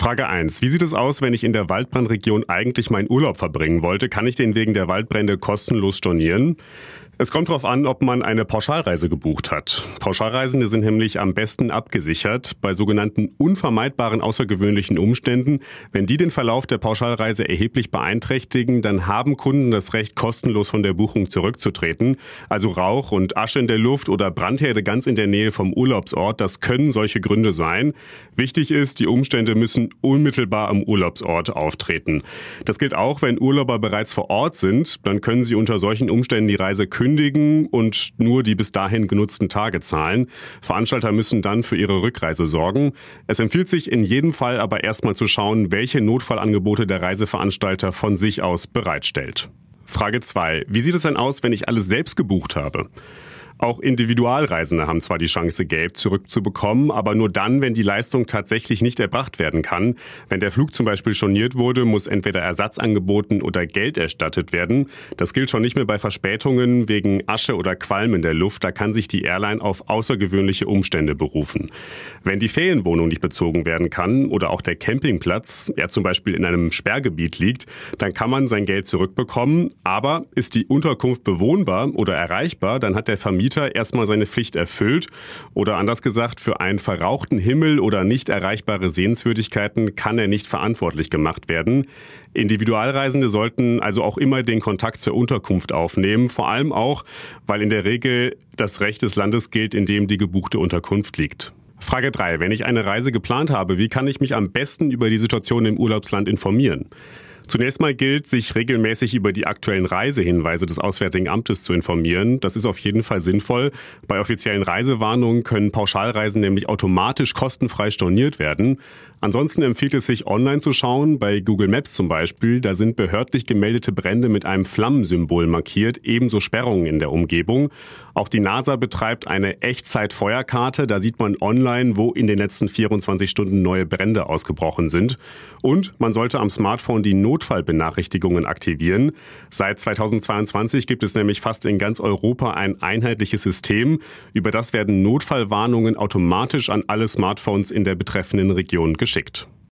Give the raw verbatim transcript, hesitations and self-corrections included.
Frage eins. Wie sieht es aus, wenn ich in der Waldbrandregion eigentlich meinen Urlaub verbringen wollte? Kann ich den wegen der Waldbrände kostenlos stornieren? Es kommt darauf an, ob man eine Pauschalreise gebucht hat. Pauschalreisende sind nämlich am besten abgesichert bei sogenannten unvermeidbaren außergewöhnlichen Umständen. Wenn die den Verlauf der Pauschalreise erheblich beeinträchtigen, dann haben Kunden das Recht, kostenlos von der Buchung zurückzutreten. Also Rauch und Asche in der Luft oder Brandherde ganz in der Nähe vom Urlaubsort, das können solche Gründe sein. Wichtig ist, die Umstände müssen unmittelbar am Urlaubsort auftreten. Das gilt auch, wenn Urlauber bereits vor Ort sind. Dann können sie unter solchen Umständen die Reise kündigen kündigen und nur die bis dahin genutzten Tage zahlen. Veranstalter müssen dann für ihre Rückreise sorgen. Es empfiehlt sich in jedem Fall aber erstmal zu schauen, welche Notfallangebote der Reiseveranstalter von sich aus bereitstellt. Frage zwei. Wie sieht es denn aus, wenn ich alles selbst gebucht habe? Auch Individualreisende haben zwar die Chance, Geld zurückzubekommen, aber nur dann, wenn die Leistung tatsächlich nicht erbracht werden kann. Wenn der Flug zum Beispiel storniert wurde, muss entweder Ersatz angeboten oder Geld erstattet werden. Das gilt schon nicht mehr bei Verspätungen wegen Asche oder Qualm in der Luft. Da kann sich die Airline auf außergewöhnliche Umstände berufen. Wenn die Ferienwohnung nicht bezogen werden kann oder auch der Campingplatz, er zum Beispiel in einem Sperrgebiet liegt, dann kann man sein Geld zurückbekommen. Aber ist die Unterkunft bewohnbar oder erreichbar, dann hat der Vermieter erstmal seine Pflicht erfüllt. Oder anders gesagt, für einen verrauchten Himmel oder nicht erreichbare Sehenswürdigkeiten kann er nicht verantwortlich gemacht werden. Individualreisende sollten also auch immer den Kontakt zur Unterkunft aufnehmen, vor allem auch, weil in der Regel das Recht des Landes gilt, in dem die gebuchte Unterkunft liegt. Frage drei. Wenn ich eine Reise geplant habe, wie kann ich mich am besten über die Situation im Urlaubsland informieren? Zunächst mal gilt, sich regelmäßig über die aktuellen Reisehinweise des Auswärtigen Amtes zu informieren. Das ist auf jeden Fall sinnvoll. Bei offiziellen Reisewarnungen können Pauschalreisen nämlich automatisch kostenfrei storniert werden. Ansonsten empfiehlt es sich, online zu schauen, bei Google Maps zum Beispiel. Da sind behördlich gemeldete Brände mit einem Flammensymbol markiert, ebenso Sperrungen in der Umgebung. Auch die NASA betreibt eine Echtzeit-Feuerkarte. Da sieht man online, wo in den letzten vierundzwanzig Stunden neue Brände ausgebrochen sind. Und man sollte am Smartphone die Notfallbenachrichtigungen aktivieren. Seit zweitausendzweiundzwanzig gibt es nämlich fast in ganz Europa ein einheitliches System. Über das werden Notfallwarnungen automatisch an alle Smartphones in der betreffenden Region geschickt.